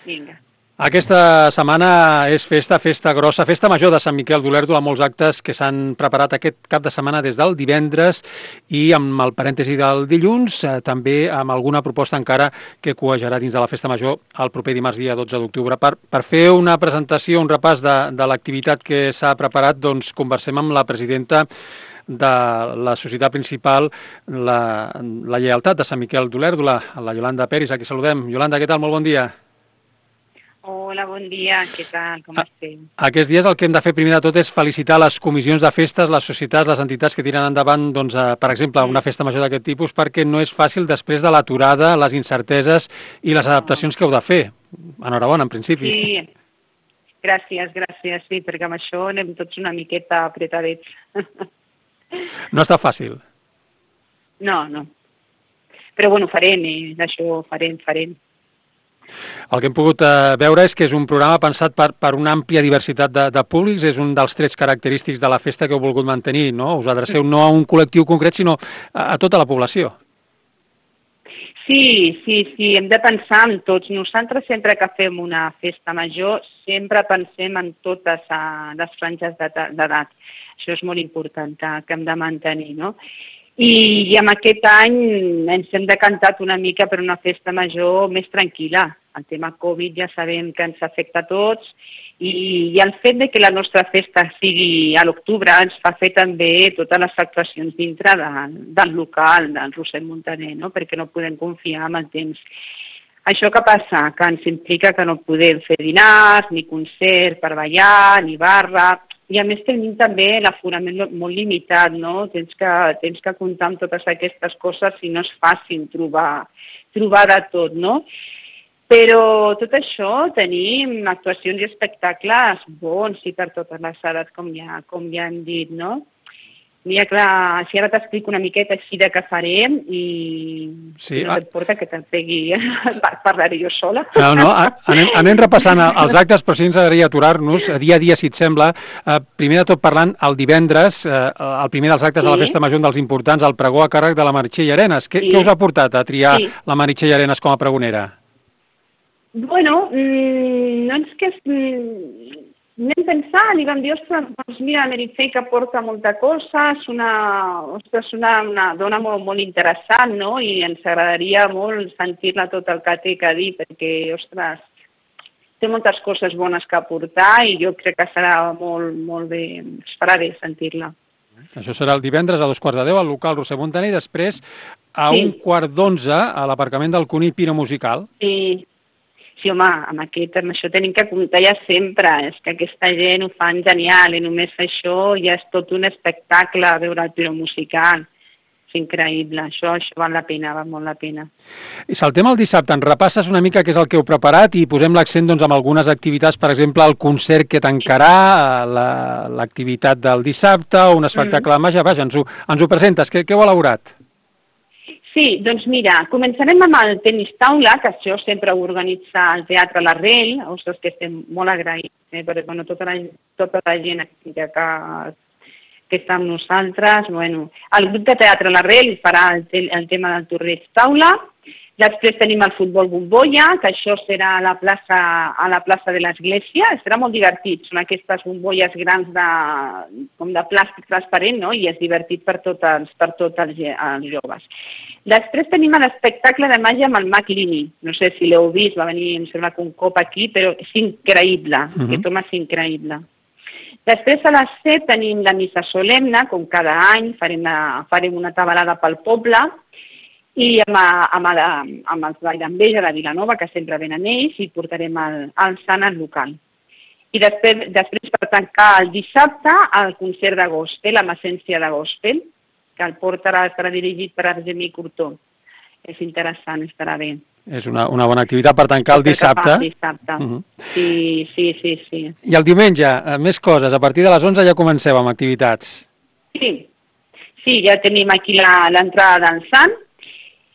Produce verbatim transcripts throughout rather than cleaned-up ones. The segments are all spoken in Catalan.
Vinga. Aquesta setmana és festa, festa grossa, festa major de Sant Miquel d'Olèrdola, molts actes que s'han preparat aquest cap de setmana des del divendres i amb el parèntesi del dilluns, eh, també amb alguna proposta encara que coejarà dins de la festa major el proper dimarts dia dotze d'octubre. Per, per fer una presentació, un repàs de, de l'activitat que s'ha preparat, doncs conversem amb la presidenta de la societat principal, la, la Lleialtat de Sant Miquel d'Olèrdola, la Yolanda Peris, a qui saludem. Yolanda, què tal? Molt bon dia. Hola, bon dia, què tal, com esteu? Aquests dies el que hem de fer primer de tot és felicitar les comissions de festes, les societats, les entitats que tiren endavant, doncs, eh, per exemple, una festa major d'aquest tipus, perquè no és fàcil després de l'aturada, les incerteses i les adaptacions que heu de fer. Enhorabona, en principi. Sí, gràcies, gràcies, sí, perquè amb això anem tots una miqueta apretadets. No està fàcil. No, no. Però bueno, farem, eh? Això farem, farem. El que hem pogut eh, veure és que és un programa pensat per, per una àmplia diversitat de, de públics, és un dels trets característics de la festa que heu volgut mantenir, no? Us adreceu no a un col·lectiu concret, sinó a, a tota la població. Sí, sí, sí, hem de pensar en tots. Nosaltres sempre que fem una festa major sempre pensem en totes uh, les franges d'edat. Això és molt important que, que hem de mantenir, no? I, I amb aquest any ens hem decantat una mica per una festa major més tranquil·la. El tema Covid ja sabem que ens afecta a tots i, i el fet de que la nostra festa sigui a l'octubre ens fa fer també totes les actuacions dintre de, del local, del Roser Montaner, no? Perquè no podem confiar en el temps. Això que passa? Que ens implica que no podem fer dinars, ni concert per ballar, ni barra. I a més tenim també l'aforament molt limitat, no? Tens que, tens que comptar amb totes aquestes coses i no és fàcil trobar, trobar de tot, no? Però tot això tenim actuacions i espectacles bons i per totes les edats, com ja, com ja hem dit, no? Mira, clar, si ara t'explico una miqueta així de què farem i sí, no et porta que te'n pegui, parlaré jo sola. No, no, anem, anem repassant els actes, però sí ens agradaria aturar-nos dia a dia, si et sembla. Eh, primer de tot parlant, el divendres, eh, el primer dels actes sí. de la Festa Major, un dels importants, el pregó a càrrec de la Meritxell Arenas. Què, sí. què us ha portat a triar sí. la Meritxell Arenas com a pregonera? Bueno, mmm, no és que... Mmm, anem pensant i vam dir, ostres, doncs mira, Meritxell que porta molta cosa, és una, ostres, una, una dona molt, molt interessant, no? I ens agradaria molt sentir-la tot el que té que dir, perquè, ostres, té moltes coses bones que aportar i jo crec que serà molt, molt bé, es farà bé sentir-la. Això serà el divendres a dos quarts de deu al local Roser Montaner i després a sí. un quart d'onze a l'aparcament del Conill Pino Musical. Sí. Sí, home, amb, aquest, amb això tenim que comptar ja sempre, és que aquesta gent ho fan genial i només això ja és tot un espectacle veure el Pino Musical. És increïble, això, això val la pena, val molt la pena. I saltem el dissabte, ens repasses una mica què és el que heu preparat i posem l'accent doncs, amb algunes activitats, per exemple, el concert que tancarà, l'activitat la, del dissabte, un espectacle mm. de màgia, vaja, ens ho, ens ho presentes, què, què heu elaborat? Sí, doncs mira, començarem amb el tenis taula, que això sempre ho organitza el Teatre L'Arrel, ostres, que estem molt agraïts, eh, perquè bueno, tota, la, tota la gent que, que està amb nosaltres, bueno, el grup de Teatre L'Arrel farà el, el tema del torneig taula, després tenim el futbol bombolla, que això serà a la plaça, a la plaça de l'Església, serà molt divertit, són aquestes bombolles grans de, com de plàstic transparent, no? I és divertit per tots els, per tots els, els joves. Després tenim l'espectacle de màgia amb el Mag Lini, no sé si l'heu vist, va venir, em sembla que un cop aquí, però és increïble, uh-huh. aquest home és increïble. Després a les set tenim la missa solemne, com cada any, farem, una, farem una tabalada pel poble, i amb, amb, la, amb els Ball d'Enveja de Vilanova, que sempre venen ells, i portarem el, el sant al local. I després, després per tancar el dissabte, el concert de gospel, amb essència de gospel, que el portarà, estarà dirigit per Argemí Curtó. És interessant, estarà bé. És una, una bona activitat per tancar el dissabte. El dissabte, uh-huh. sí, sí, sí, sí. I el diumenge, més coses, a partir de les onze ja comenceu amb activitats. Sí, sí, ja tenim aquí l'entrada del sant,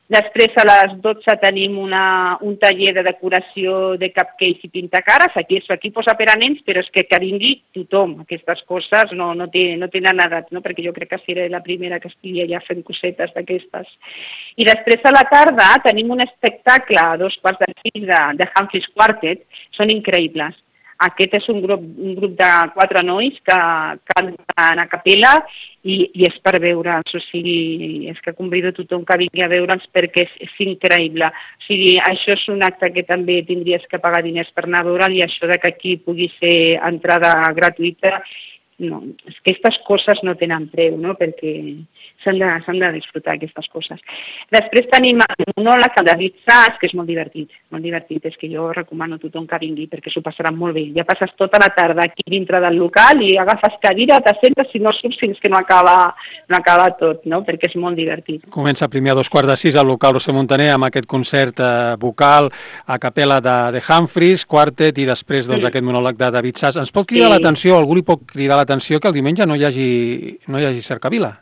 Després a les dotze tenim una, un taller de decoració de cupcakes i pintacares. Aquí, aquí posa per a nens, però és que que vingui tothom. Aquestes coses no, no, té, no tenen edat, no? Perquè jo crec que seré la primera que estigui allà fent cosetes d'aquestes. I després a la tarda tenim un espectacle a dos quarts de sis de, de Humphreys Quartet. Són increïbles. Aquest és un grup, un grup de quatre nois que canten a capella i, i és per veure'ls, o sigui, és que convido a tothom que vingui a veure'ls perquè és, és increïble. O sigui, això és un acte que també tindries que pagar diners per anar a veure'l i això de que aquí pugui ser entrada gratuïta, no, és que aquestes coses no tenen preu, no?, perquè s'han de, s'han de disfrutar aquestes coses. Després tenim el monòleg, el David Sass, que és molt divertit, molt divertit, és que jo recomano a tothom que vingui perquè s'ho passarà molt bé. Ja passes tota la tarda aquí dintre del local i agafes cadira, t'assentes i no surts fins que no acaba, no acaba tot, no?, perquè és molt divertit. Comença primer a dos quarts de sis al local Roser Montaner amb aquest concert eh, vocal a capella de, de Humphreys Quartet i després doncs, sí. aquest monòleg de David Sass. Ens pot cridar sí. l'atenció, algú li pot cridar l'atenció que el diumenge no hi hagi, no hi hagi cercavila?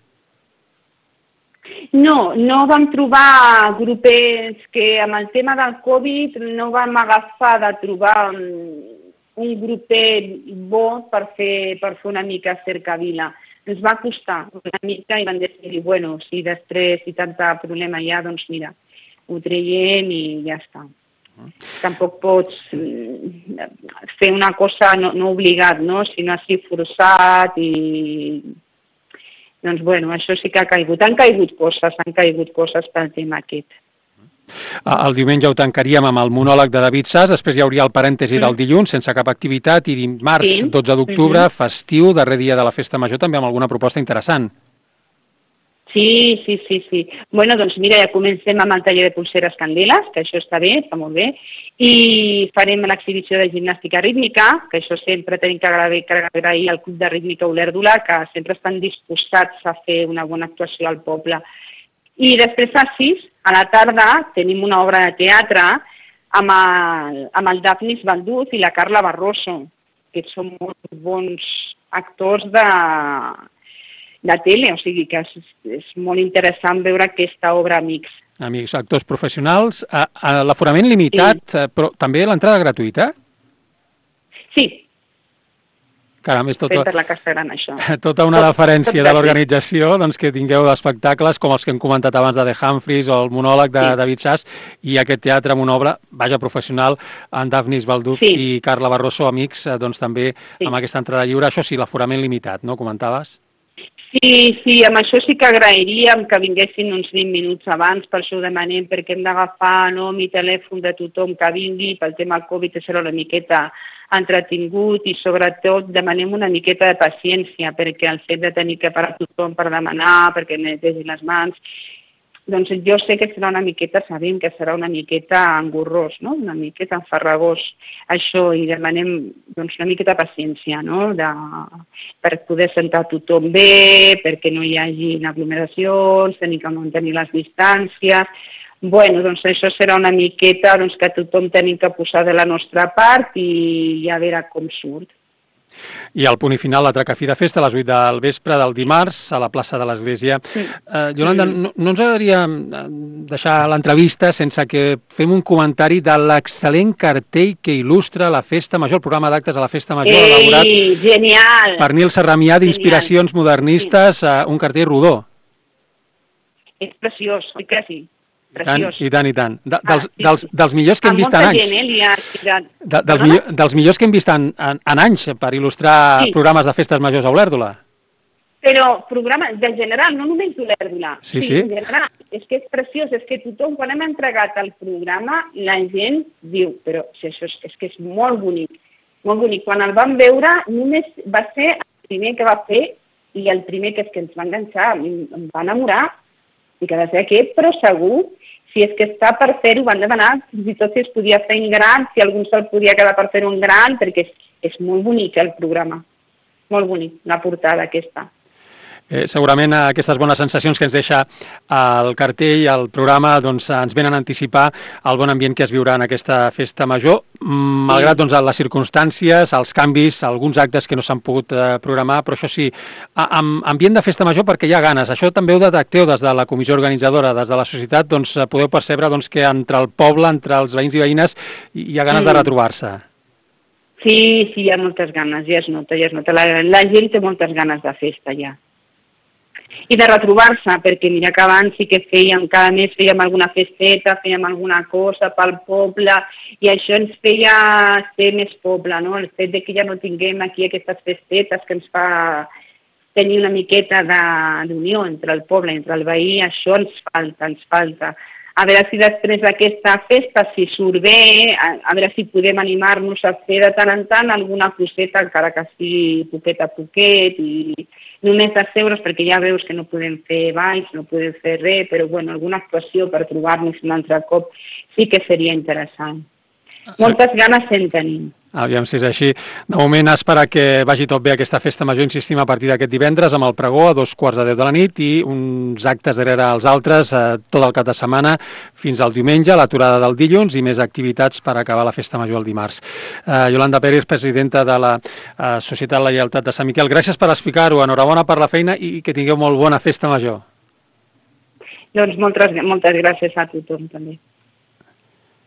No, no vam trobar grupets que amb el tema del Covid no vam agafar de trobar un grupet bo per fer, per fer una mica cercavila. Ens va costar una mica i vam decidir, bueno, si després hi tanta problema hi ha, doncs mira, ho traiem i ja està. Tampoc pots fer una cosa no, no obligat, no?, sinó així forçat i... Doncs, bueno, això sí que ha caigut. Han caigut coses, han caigut coses pel tema aquest. El diumenge ho tancaríem amb el monòleg de David Sass, després hi hauria el parèntesi mm. del dilluns, sense cap activitat, i dimarts, sí. dotze d'octubre, mm-hmm. festiu, darrer dia de la Festa Major, també amb alguna proposta interessant. Sí, sí, sí, sí. Bueno, doncs mira, ja comencem amb el taller de pulseres candeles, que això està bé, està molt bé, i farem l'exhibició de gimnàstica rítmica, que això sempre tenim que agrair, que agrair al Club de Rítmica Olèrdula, que sempre estan disposats a fer una bona actuació al poble. I després a sis, a la tarda, tenim una obra de teatre amb el, amb el Dafnis Balduz i la Carla Barroso, que són molt bons actors de... de tele, o sigui que és, és molt interessant veure aquesta obra Amics. Amics, actors professionals, a, a l'aforament limitat, sí. però també l'entrada gratuïta? Sí. Caram, és tota, per la Casta Gran, això. tota una tot, deferència tot de l'organització doncs, que tingueu d'espectacles com els que hem comentat abans de The Humphreys o el monòleg de sí. David Sass i aquest teatre amb una obra, vaja, professional, en Dafnis Balduz sí. i Carla Barroso, Amics, doncs també sí. amb aquesta entrada lliure. Això sí, l'aforament limitat, no? Comentaves? Sí, sí, amb això sí que agrairíem que vinguessin uns vint minuts abans, per això ho demanem, perquè hem d'agafar nom i telèfon de tothom que vingui, pel tema del Covid serà una miqueta entretingut i sobretot demanem una miqueta de paciència, perquè el fet de tenir que parar tothom per demanar, perquè netegi les mans, doncs jo sé que serà una miqueta, sabem que serà una miqueta engorrós, no?, una miqueta enfarragós això, i demanem doncs, una miqueta paciència, no?, de, per poder sentar tothom bé, perquè no hi hagi aglomeracions, tenir que mantenir les distàncies. Bueno, doncs això serà una miqueta doncs, que tothom tenim que posar de la nostra part i ja veure com surt. I al punt i final, la Tracafí de Festa, a les vuit del vespre del dimarts, a la plaça de l'Església. Sí. Uh, Iolanda, no, no ens agradaria deixar l'entrevista sense que fem un comentari de l'excel·lent cartell que il·lustra la Festa Major, el programa d'actes a la Festa Major, Ei, elaborat genial. per Nil Serramià, d'Inspiracions Modernistes, sí. uh, un cartell rodó. És preciós, oi que sí? Preciós. I tant, i tant. De, dels, ah, sí. dels, dels millors que hem vist en anys. Gent, eh, ha... de, dels, millor, dels millors que hem vist en, en, en anys per il·lustrar sí. programes de festes majors a Olèrdula. Però programes de general, no només d'Olèrdula. Sí, sí. En general, és que és preciós, és que tothom, quan hem entregat el programa, la gent diu, però si això és, és que és molt bonic, molt bonic. Quan el vam veure, només va ser el primer que va fer i el primer que és que ens va enganxar, em va enamorar, i que ha de ser aquest, però segur, si és que està per fer-ho, van demanar, fins i tot si es podia fer en gran, si algú se'l podia quedar per fer-ho en gran, perquè és, és molt bonic el programa, molt bonic, la portada aquesta. Eh, segurament aquestes bones sensacions que ens deixa el cartell, el programa, doncs ens venen a anticipar el bon ambient que es viurà en aquesta festa major. malgrat doncs, les circumstàncies, els canvis, alguns actes que no s'han pogut eh, programar, però això sí, amb ambient de festa major perquè hi ha ganes. Això també ho detecteu des de la comissió organitzadora, des de la societat, doncs podeu percebre doncs, que entre el poble, entre els veïns i veïnes, hi ha ganes mm. de retrobar-se. Sí, sí, hi ha moltes ganes, ja es nota, ja es nota. La, la gent té moltes ganes de festa ja. I de retrobar-se, perquè mira que abans sí que fèiem, cada mes fèiem alguna festeta, fèiem alguna cosa pel poble, i això ens feia ser més poble, no? El fet de que ja no tinguem aquí aquestes festetes que ens fa tenir una miqueta d'unió entre el poble, entre el veí, això ens falta, ens falta. A veure si després d'aquesta festa, si surt bé, a, a veure si podem animar-nos a fer de tant en tant alguna coseta, encara que sigui poquet a poquet, i només de euros, perquè ja veus que no podem fer balls, no podem fer res, però bueno, alguna actuació per trobar-nos un altre cop sí que seria interessant. Moltes ganes en tenim. Aviam si és així. De moment, esperar que vagi tot bé aquesta festa major, insistim, a partir d'aquest divendres, amb el pregó a dos quarts de deu de la nit i uns actes darrere els altres eh, tot el cap de setmana fins al diumenge, l'aturada del dilluns i més activitats per acabar la festa major el dimarts. Eh, Yolanda Pérez, presidenta de la eh, Societat La Lleialtat de Sant Miquel, gràcies per explicar-ho, enhorabona per la feina i que tingueu molt bona festa major. Doncs moltes, moltes gràcies a tothom també.